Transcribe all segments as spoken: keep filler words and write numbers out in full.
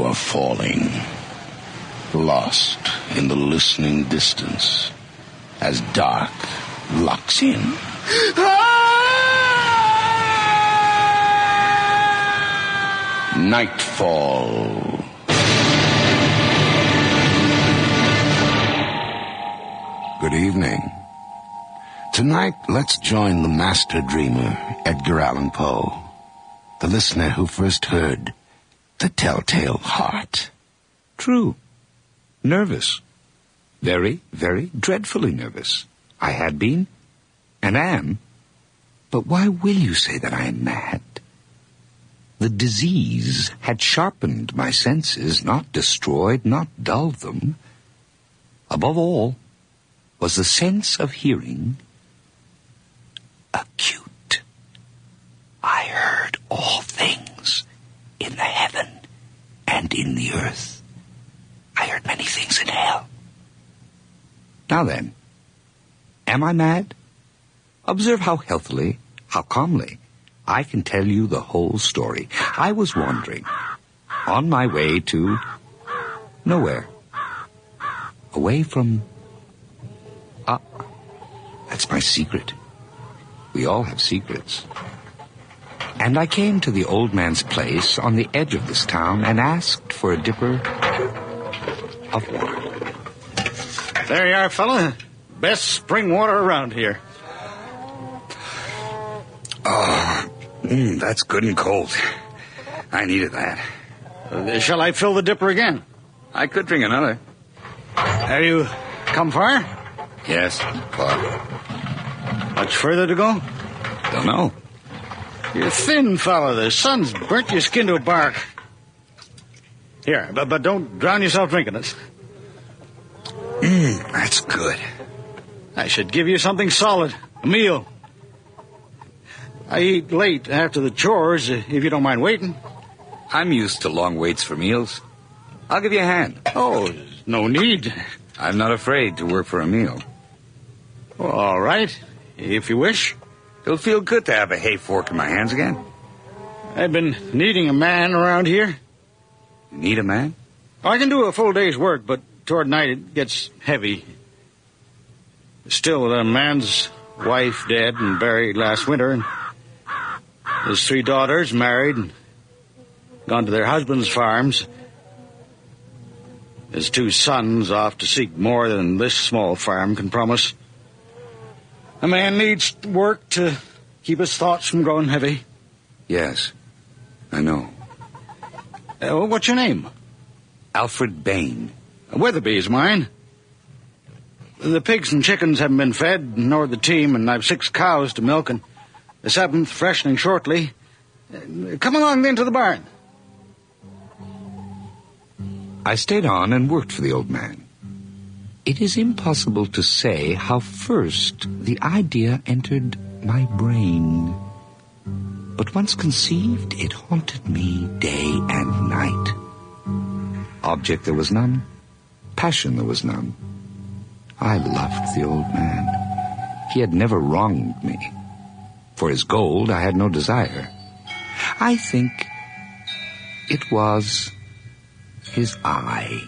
are falling, lost in the listening distance as dark locks in. Nightfall. Good evening. Tonight, let's join the master dreamer, Edgar Allan Poe, the listener who first heard The Telltale Heart. True. Nervous. Very, very dreadfully nervous. I had been, and am. But why will you say that I am mad? The disease had sharpened my senses, not destroyed, not dulled them. Above all was the sense of hearing acute. I heard all things in the heaven and in the earth. I heard many things in hell. Now then, am I mad? Observe how healthily, how calmly, I can tell you the whole story. I was wandering on my way to nowhere. Away from... Ah, that's my secret. We all have secrets. And I came to the old man's place on the edge of this town and asked for a dipper of water. There you are, fella. Best spring water around here. Oh, mm, that's good and cold. I needed that. Uh, shall I fill the dipper again? I could drink another. Have you come far? Yes, far. Much further to go? Don't know. You're a thin fella. The sun's burnt your skin to a bark. Here, but, but don't drown yourself drinking it. Mmm, that's good. I should give you something solid. A meal. I eat late after the chores, if you don't mind waiting. I'm used to long waits for meals. I'll give you a hand. Oh, there's no need. I'm not afraid to work for a meal. Well, all right, if you wish. It'll feel good to have a hay fork in my hands again. I've been needing a man around here. You need a man? I can do a full day's work, but toward night it gets heavy. Still, with a man's wife dead and buried last winter, and his three daughters married and gone to their husbands' farms. His two sons off to seek more than this small farm can promise. A man needs work to keep his thoughts from growing heavy. Yes, I know. Uh, what's your name? Alfred Bain. Weatherby is mine. The pigs and chickens haven't been fed, nor the team, and I've six cows to milk, and the seventh freshening shortly. Uh, come along then to the barn. I stayed on and worked for the old man. It is impossible to say how first the idea entered my brain. But once conceived, it haunted me day and night. Object there was none. Passion there was none. I loved the old man. He had never wronged me. For his gold, I had no desire. I think it was his eye.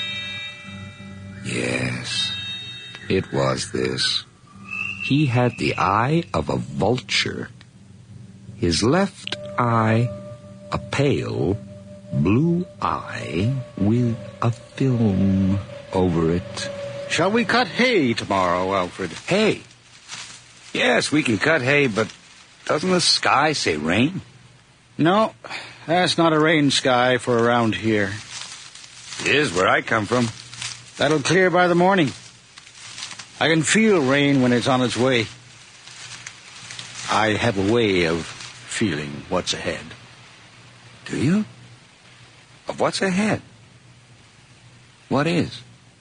Yes, it was this. He had the eye of a vulture. His left eye, a pale blue eye with a film over it. Shall we cut hay tomorrow, Alfred? Hay? Yes, we can cut hay, but doesn't the sky say rain? No, that's not a rain sky for around here. It is where I come from. That'll clear by the morning. I can feel rain when it's on its way. I have a way of feeling what's ahead. Do you? Of what's ahead? What is?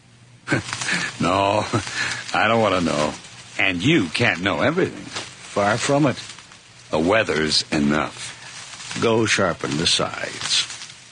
No, I don't want to know. And you can't know everything. Far from it. The weather's enough. Go sharpen the sides.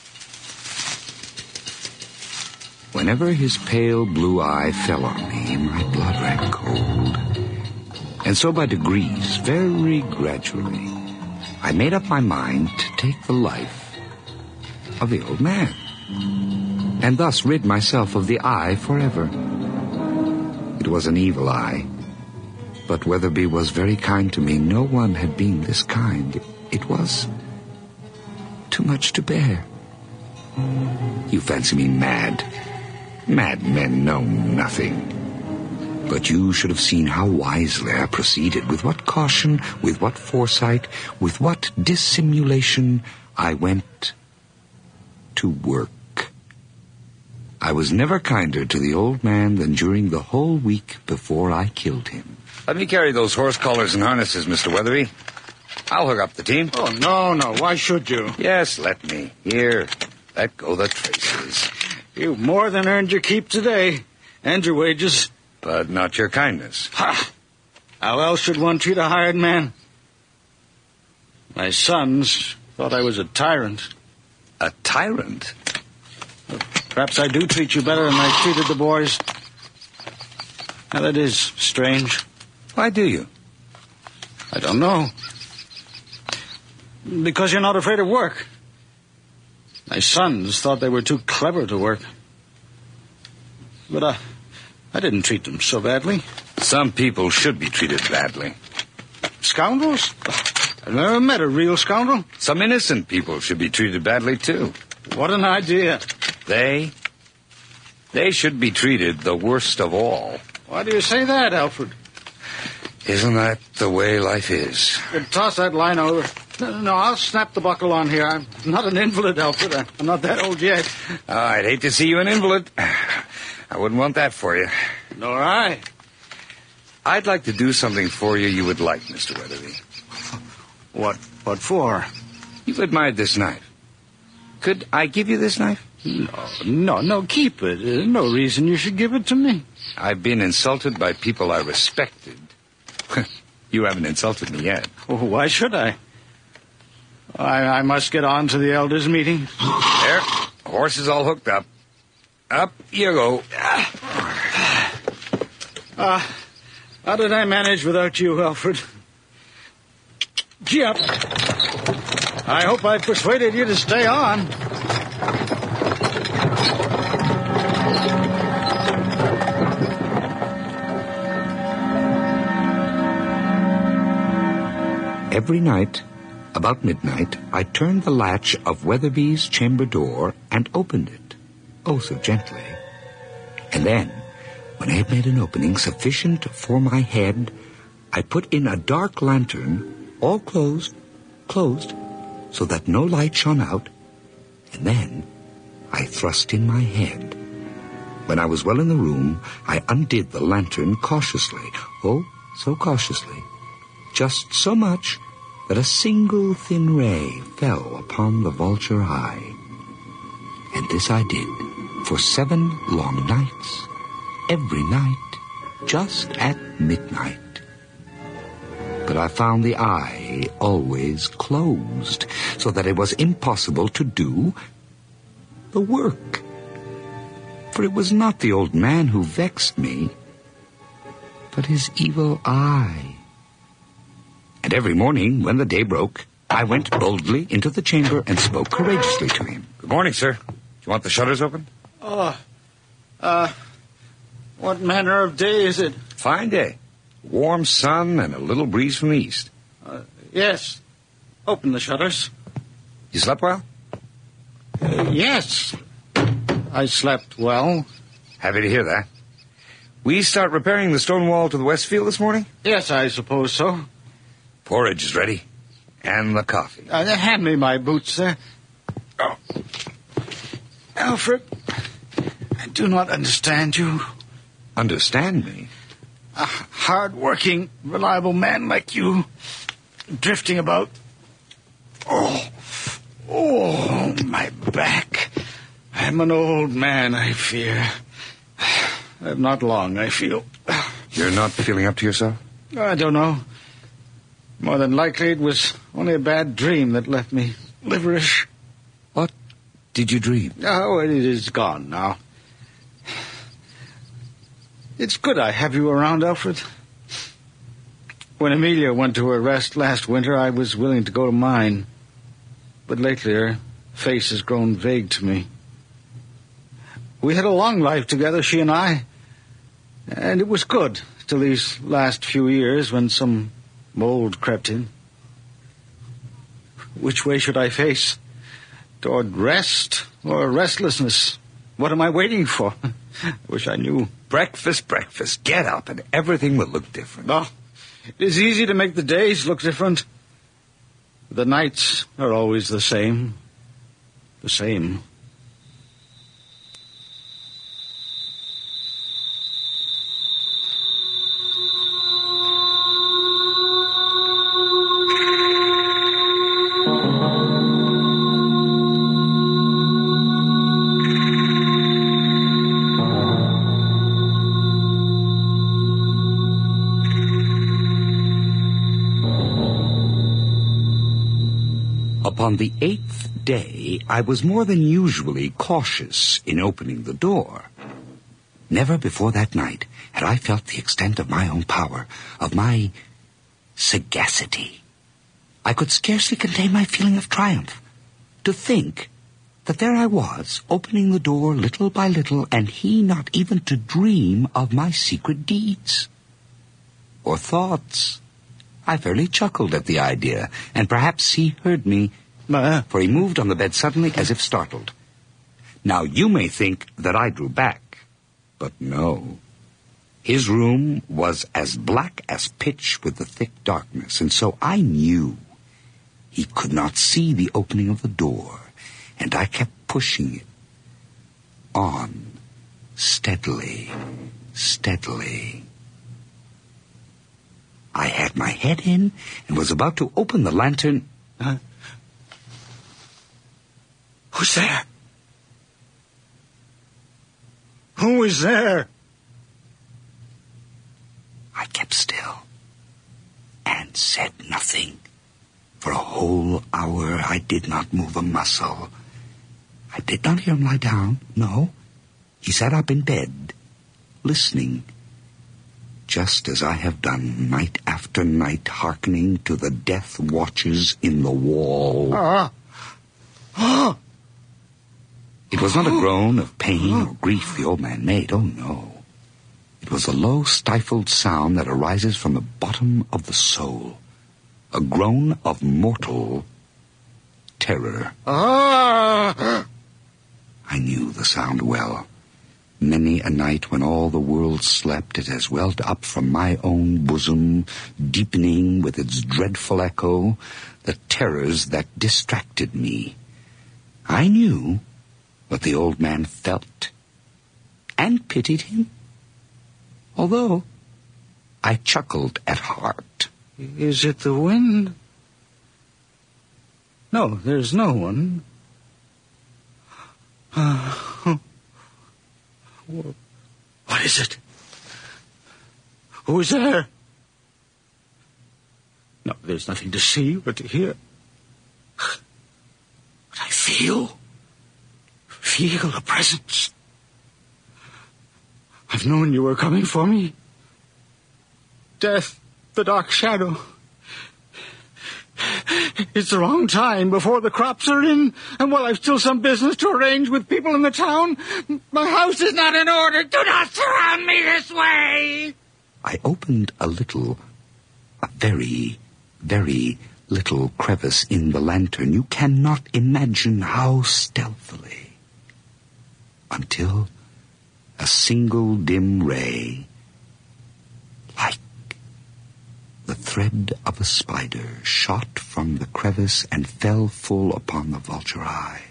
Whenever his pale blue eye fell on me, my blood ran cold. And so by degrees, very gradually, I made up my mind to take the life of the old man. and thus rid myself of the eye forever. It was an evil eye, but Weatherby was very kind to me. No one had been this kind. It was too much to bear. You fancy me mad. Mad men know nothing. But you should have seen how wisely I proceeded, with what caution, with what foresight, with what dissimulation I went to work. I was never kinder to the old man than during the whole week before I killed him. Let me carry those horse collars and harnesses, Mister Weatherby. I'll hook up the team. Oh, no, no. Why should you? Yes, let me. Here, let go the traces. You've more than earned your keep today, and your wages. But not your kindness. Ha! How else should one treat a hired man? My sons thought I was a tyrant. A tyrant? Perhaps I do treat you better than I treated the boys. Now, that is strange. Why do you? I don't know. Because you're not afraid of work. My sons thought they were too clever to work. But I, I didn't treat them so badly. Some people should be treated badly. Scoundrels? I've never met a real scoundrel. Some innocent people should be treated badly, too. What an idea. They? They should be treated the worst of all. Why do you say that, Alfred? Isn't that the way life is? Toss that line over. No, no, I'll snap the buckle on here. I'm not an invalid, Alfred. I'm not that old yet. Oh, I'd hate to see you an invalid. I wouldn't want that for you. Nor I. I'd like to do something for you you would like, Mister Weatherby. What, what for? You've admired this knife. Could I give you this knife? No, no, no, keep it. There's no reason you should give it to me. I've been insulted by people I respected. You haven't insulted me yet. Well, why should I? I, I must get on to the elders' meeting. There, horse is all hooked up. Up you go. Uh, how did I manage without you, Alfred? Gee up. I hope I persuaded you to stay on. Every night, about midnight, I turned the latch of Weatherby's chamber door and opened it, oh so gently. And then, when I had made an opening sufficient for my head, I put in a dark lantern, all closed, closed, so that no light shone out, and then I thrust in my head. When I was well in the room, I undid the lantern cautiously, oh, so cautiously, just so much that a single thin ray fell upon the vulture eye. And this I did for seven long nights, every night, just at midnight. But I found the eye always closed, so that it was impossible to do the work. For it was not the old man who vexed me, but his evil eye. And every morning, when the day broke, I went boldly into the chamber and spoke courageously to him. Good morning, sir. Do you want the shutters open? Oh, uh, what manner of day is it? Fine day. Warm sun and a little breeze from the east. Uh, yes. Open the shutters. You slept well? Uh, yes. I slept well. Happy to hear that. We start repairing the stone wall to the west field this morning? Yes, I suppose so. Porridge is ready. And the coffee. Uh, hand me my boots, sir. Oh. Alfred, I do not understand you. Understand me? A hard-working, reliable man like you, drifting about. Oh, oh, my back. I'm an old man, I fear. Not long, I feel. You're not feeling up to yourself? I don't know. More than likely, it was only a bad dream that left me liverish. What did you dream? Oh, it is gone now. It's good I have you around, Alfred. When Amelia went to her rest last winter, I was willing to go to mine. But lately her face has grown vague to me. We had a long life together, she and I. And it was good till these last few years when some mold crept in. Which way should I face? Toward rest or restlessness? What am I waiting for? I wish I knew. Breakfast, breakfast. Get up and everything will look different. Oh, it is easy to make the days look different. The nights are always the same. The same. Upon the eighth day, I was more than usually cautious in opening the door. Never before that night had I felt the extent of my own power, of my sagacity. I could scarcely contain my feeling of triumph. To think that there I was, opening the door little by little, and he not even to dream of my secret deeds. Or thoughts. I fairly chuckled at the idea, and perhaps he heard me, for he moved on the bed suddenly as if startled. Now you may think that I drew back, but no. His room was as black as pitch with the thick darkness, and so I knew he could not see the opening of the door, and I kept pushing it on, steadily, steadily. I had my head in and was about to open the lantern. Huh? Who's there? Who is there? I kept still and said nothing. For a whole hour I did not move a muscle. I did not hear him lie down, no. He sat up in bed, listening, just as I have done night after night, hearkening to the death watches in the wall. Ah! Ah! It was not a groan of pain or grief the old man made, oh no. It was a low, stifled sound that arises from the bottom of the soul, a groan of mortal terror. Ah! I knew the sound well. Many a night when all the world slept, it has welled up from my own bosom, deepening with its dreadful echo the terrors that distracted me. I knew what the old man felt, and pitied him, although I chuckled at heart. Is it the wind? No, there's no one. Uh, what is it? Who's there? No, there's nothing to see or to hear. But I feel, feel a presence. I've known you were coming for me. Death, the dark shadow. It's the wrong time, before the crops are in, and while I've still some business to arrange with people in the town. My house is not in order. Do not surround me this way! I opened a little, a very, very little crevice in the lantern. You cannot imagine how stealthily, until a single dim ray, like the thread of a spider, shot from the crevice and fell full upon the vulture eye.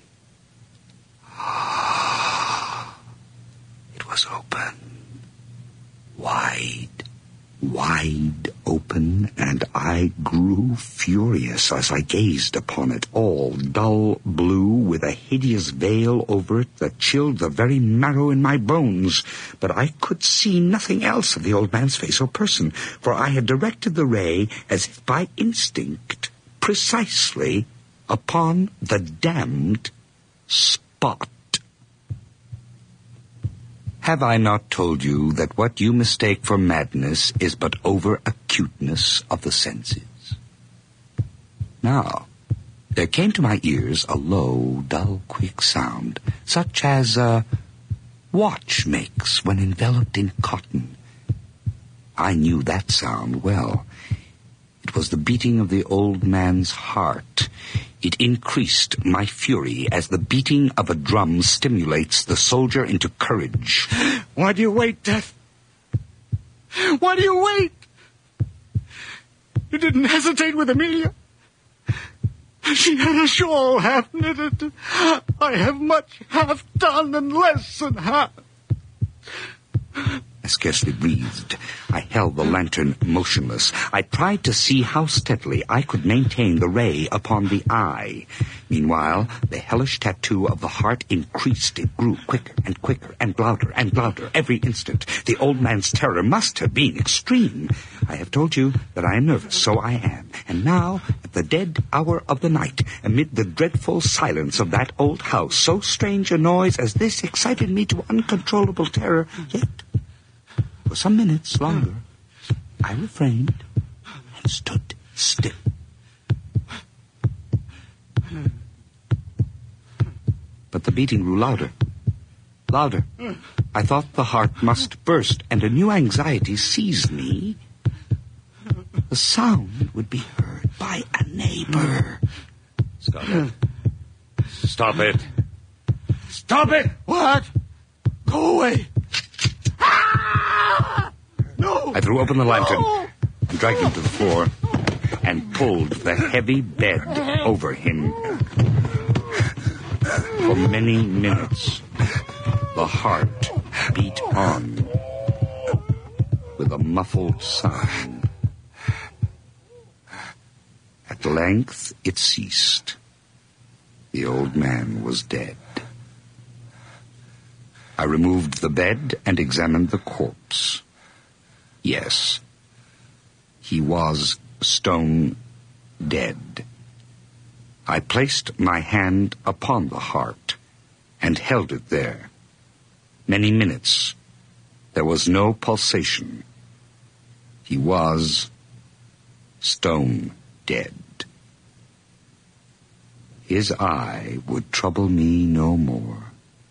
It was open, wide, wide open, and I grew furious as I gazed upon it, all dull blue, with a hideous veil over it that chilled the very marrow in my bones. But I could see nothing else of the old man's face or person, for I had directed the ray, as if by instinct, precisely upon the damned spot. Have I not told you that what you mistake for madness is but over-acuteness of the senses? Now, there came to my ears a low, dull, quick sound, such as a watch makes when enveloped in cotton. I knew that sound well. It was the beating of the old man's heart. It increased my fury as the beating of a drum stimulates the soldier into courage. Why do you wait, Death? Why do you wait? You didn't hesitate with Amelia. She had a shawl half knitted. I have much half done and less than half. I scarcely breathed. I held the lantern motionless. I tried to see how steadily I could maintain the ray upon the eye. Meanwhile, the hellish tattoo of the heart increased. It grew quicker and quicker and louder and louder every instant. The old man's terror must have been extreme. I have told you that I am nervous, so I am. And now, at the dead hour of the night, amid the dreadful silence of that old house, so strange a noise as this excited me to uncontrollable terror. Yet, for some minutes longer, I refrained and stood still. But the beating grew louder, louder. I thought the heart must burst, and a new anxiety seized me. The sound would be heard by a neighbor. Stop it. Stop it. Stop it! What? Go away. Ah! No! I threw open the lantern No! and dragged him to the floor and pulled the heavy bed over him. For many minutes, the heart beat on with a muffled sound. At length, it ceased. The old man was dead. I removed the bed and examined the corpse. Yes, he was stone dead. I placed my hand upon the heart and held it there. Many minutes. There was no pulsation. He was stone dead. His eye would trouble me no more.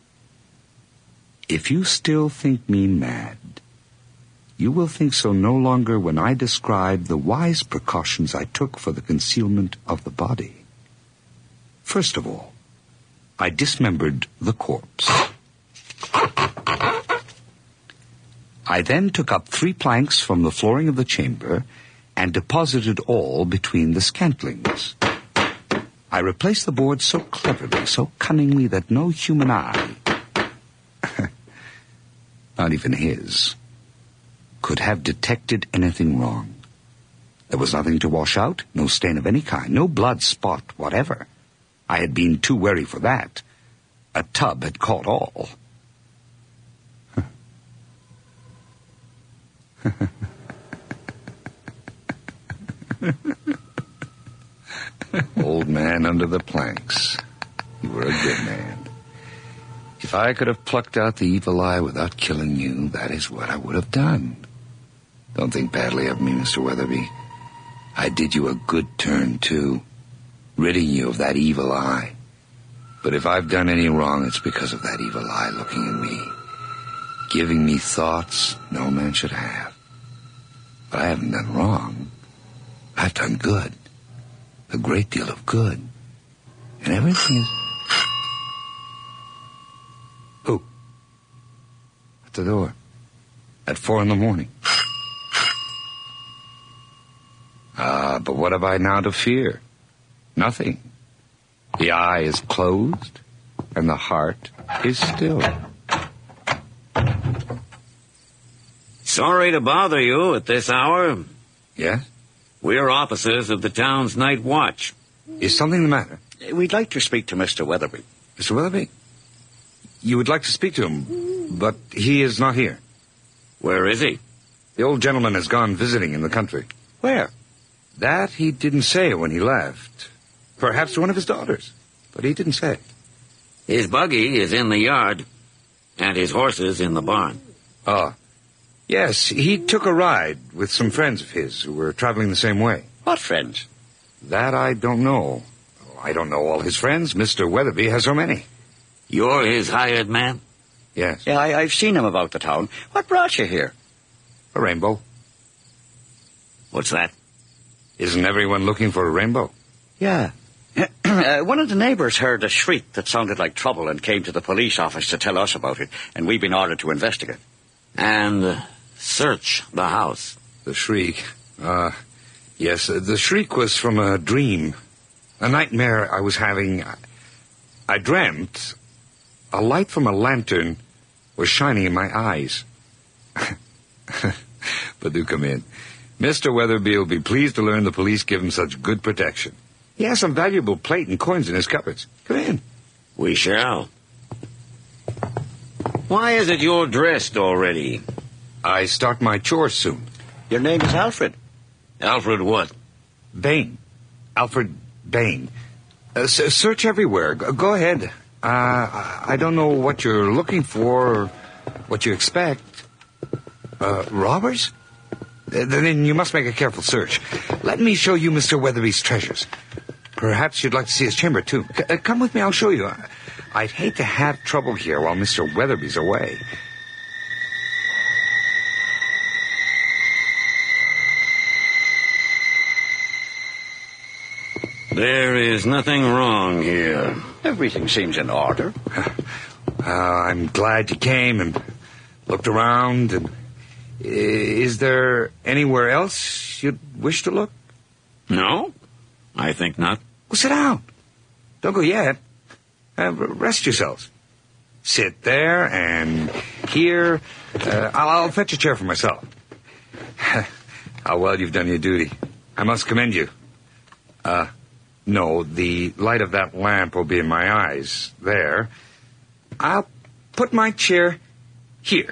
If you still think me mad, you will think so no longer when I describe the wise precautions I took for the concealment of the body. First of all, I dismembered the corpse. I then took up three planks from the flooring of the chamber and deposited all between the scantlings. I replaced the boards so cleverly, so cunningly, that no human eye, not even his, could have detected anything wrong. There was nothing to wash out, no stain of any kind, no blood spot whatever. I had been too wary for that. A tub had caught all. Old man under the planks. You were a good man. If I could have plucked out the evil eye without killing you, that is what I would have done. Don't think badly of me, Mister Weatherby. I did you a good turn, too, ridding you of that evil eye. But if I've done any wrong, it's because of that evil eye looking at me, giving me thoughts no man should have. But I haven't done wrong. I've done good. A great deal of good. And everything is... Who? At the door. At four in the morning. Ah, but what have I now to fear? Nothing. The eye is closed, and the heart is still. Sorry to bother you at this hour. Yes? We're officers of the town's night watch. Is something the matter? We'd like to speak to Mister Weatherby. Mister Weatherby? You would like to speak to him, but he is not here. Where is he? The old gentleman has gone visiting in the country. Where? That he didn't say when he left. Perhaps to one of his daughters, but he didn't say. His buggy is in the yard, and his horses in the barn. Ah. Yes, he took a ride with some friends of his who were traveling the same way. What friends? That I don't know. I don't know all his friends. Mister Weatherby has so many. You're his hired man? Yes. Yeah, I, I've seen him about the town. What brought you here? A rainbow. What's that? Isn't everyone looking for a rainbow? Yeah. uh, one of the neighbours heard a shriek that sounded like trouble and came to the police office to tell us about it, and we've been ordered to investigate. And uh, search the house. The shriek. Uh, yes, uh, the shriek was from a dream. A nightmare I was having. I, I dreamt a light from a lantern was shining in my eyes. But do come in. Mister Weatherby will be pleased to learn the police give him such good protection. He has some valuable plate and coins in his cupboards. Come in. We shall. Why is it you're dressed already? I start my chores soon. Your name is Alfred. Alfred what? Bain. Alfred Bain. Uh, s- search everywhere. G- go ahead. Uh, I I don't know what you're looking for or what you expect. Uh, robbers? Uh, then you must make a careful search. Let me show you Mister Weatherby's treasures. Perhaps you'd like to see his chamber, too. C- uh, come with me, I'll show you. I'd hate to have trouble here while Mister Weatherby's away. There is nothing wrong here. Everything seems in order. Uh, I'm glad you came and looked around. And is there anywhere else you'd wish to look? No? I think not. Well, sit down. Don't go yet. Uh, rest yourselves. Sit there and here. Uh, I'll, I'll fetch a chair for myself. How well you've done your duty. I must commend you. Uh, no, the light of that lamp will be in my eyes. There. I'll put my chair here.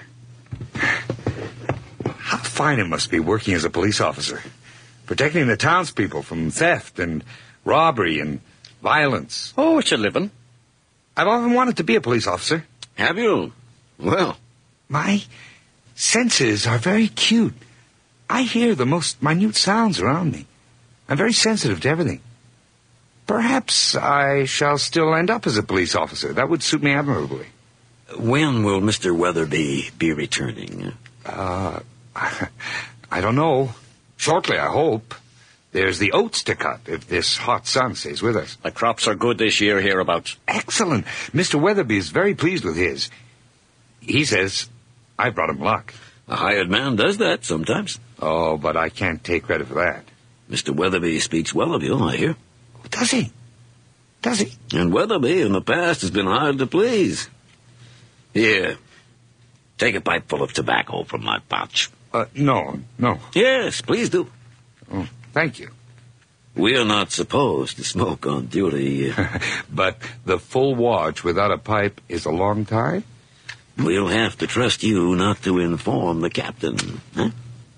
How fine it must be working as a police officer. Protecting the townspeople from theft and robbery and violence. Oh, it's a living. I've often wanted to be a police officer. Have you? Well, My senses are very acute. I hear the most minute sounds around me. I'm very sensitive to everything. Perhaps I shall still end up as a police officer. That would suit me admirably. when will Mister Weatherby be returning? Uh, I don't know. Shortly, I hope. There's the oats to cut if this hot sun stays with us. The crops are good this year hereabouts. Excellent. Mister Weatherby is very pleased with his. He says I brought him luck. A hired man does that sometimes. Oh, but I can't take credit for that. Mister Weatherby speaks well of you, I hear. Does he? Does he? And Weatherby in the past has been hard to please. Here, take a pipe full of tobacco from my pouch. Uh, no, no. Yes, please do. Oh, thank you. We are not supposed to smoke on duty. But the full watch without a pipe is a long time? We'll have to trust you not to inform the captain, huh?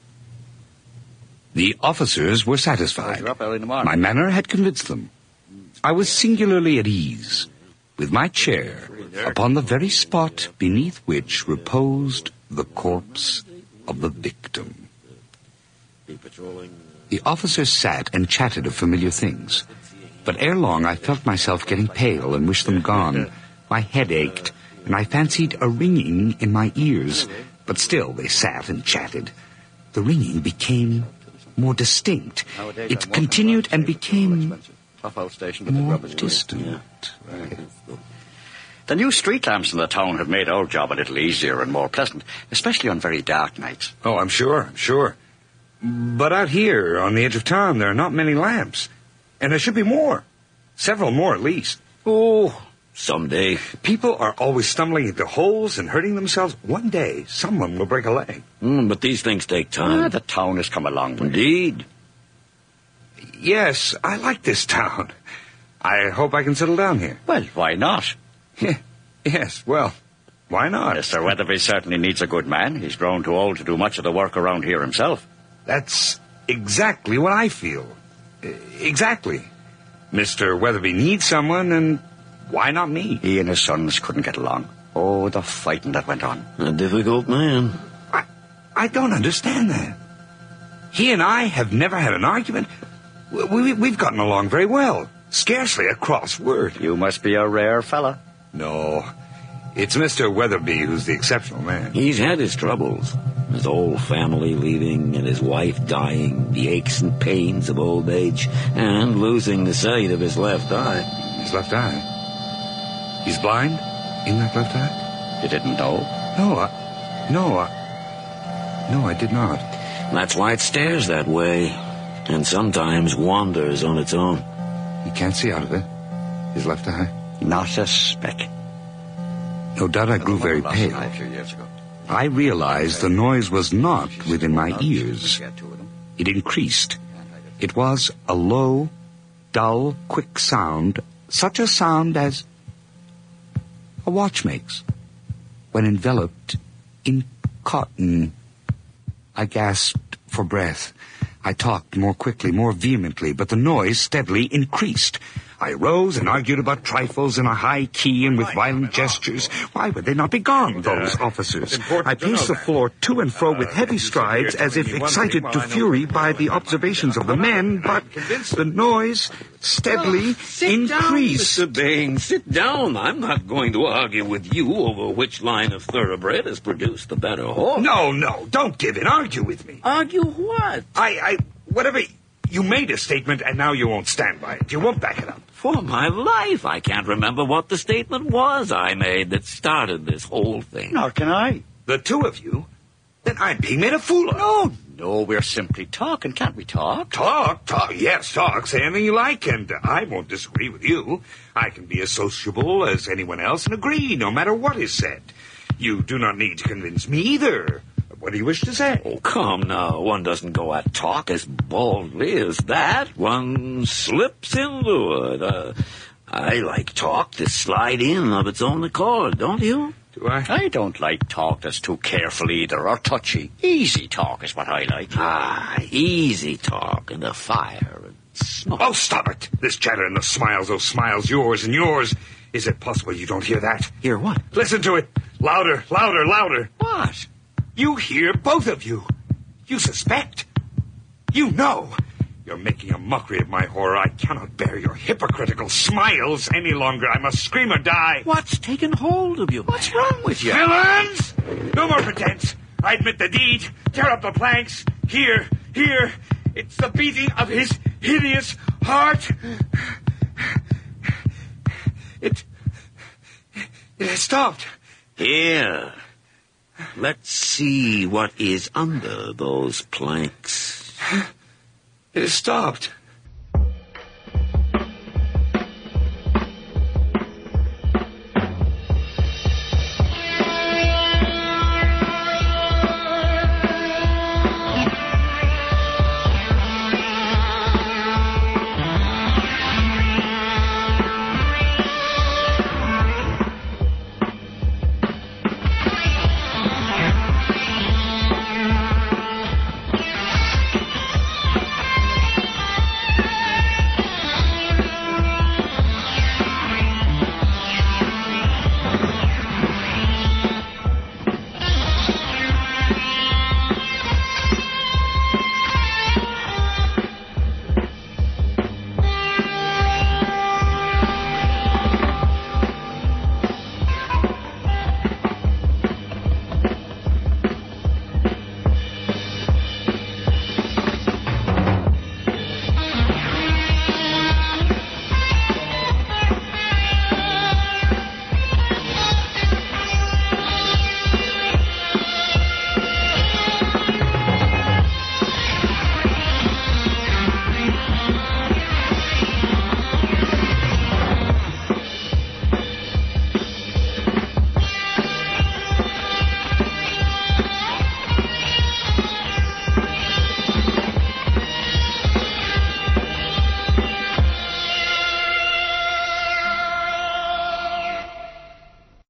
The officers were satisfied. You're up early in the morning. My manner had convinced them. I was singularly at ease, with my chair upon the very spot beneath which reposed the corpse of the victim. The officers sat and chatted of familiar things, but ere long I felt myself getting pale and wished them gone. My head ached, and I fancied a ringing in my ears, but still they sat and chatted. The ringing became more distinct. It continued and became more distant. The new street lamps in the town have made our job a little easier and more pleasant, especially on very dark nights. Oh, I'm sure, I'm sure. But out here, on the edge of town, there are not many lamps. And there should be more. Several more, at least. Oh, someday. People are always stumbling into holes and hurting themselves. One day, someone will break a leg. Mm, but these things take time. Ah, the town has come a long way. Indeed. Yes, I like this town. I hope I can settle down here. Well, why not? Yes, well, why not? Mister Weatherby certainly needs a good man. He's grown too old to do much of the work around here himself. That's exactly what I feel. E- Exactly. Mister Weatherby needs someone, and why not me? He and his sons couldn't get along. Oh, the fighting that went on. A difficult man. I, I don't understand that. He and I have never had an argument. We, we, we've gotten along very well. Scarcely a cross word. You must be a rare fella. No. It's Mister Weatherby who's the exceptional man. He's had his troubles. His old family leaving and his wife dying, the aches and pains of old age, and losing the sight of his left eye. His left eye? He's blind in that left eye? You didn't know? No, I... No, I... No, I did not. That's why it stares that way, and sometimes wanders on its own. He can't see out of it. His left eye? Not a speck. No doubt I grew very pale. I realized the noise was not within my ears. It increased. It was a low, dull, quick sound, such a sound as a watch makes when enveloped in cotton. I gasped for breath. I talked more quickly, more vehemently, but the noise steadily increased. I rose and argued about trifles in a high key and with violent gestures. Why would they not be gone, those officers? I paced the floor to and fro with heavy strides, as if excited to fury by the observations of the men, but the noise steadily increased. Mister Bain, sit down. I'm not going to argue with you over which line of thoroughbred has produced the better horse. No, no, don't give in. Argue with me. Argue what? I, I, whatever... You made a statement, and now you won't stand by it. You won't back it up. For my life, I can't remember what the statement was I made that started this whole thing. Nor can I. The two of you? Then I'm being made a fool of. No, no, we're simply talking. Can't we talk? Talk, talk, yes, talk. Say anything you like, and uh, I won't disagree with you. I can be as sociable as anyone else and agree, no matter what is said. You do not need to convince me either. What do you wish to say? Oh, come now. One doesn't go at talk as boldly as that. One slips into it. Uh, I like talk to slide in of its own accord, don't you? Do I? I don't like talk that's too careful either, or touchy. Easy talk is what I like. Ah, easy talk and the fire and smoke. Oh, stop it. This chatter and the smiles, those smiles, yours and yours. Is it possible you don't hear that? Hear what? Listen to it. Louder, louder, louder. What? You hear, both of you. You suspect. You know. You're making a mockery of my horror. I cannot bear your hypocritical smiles any longer. I must scream or die. What's taken hold of you? What's wrong with you? Villains! No more pretense. I admit the deed. Tear up the planks. Here, here. It's the beating of his hideous heart. It... It has stopped. Here. Let's see what is under those planks. It has stopped.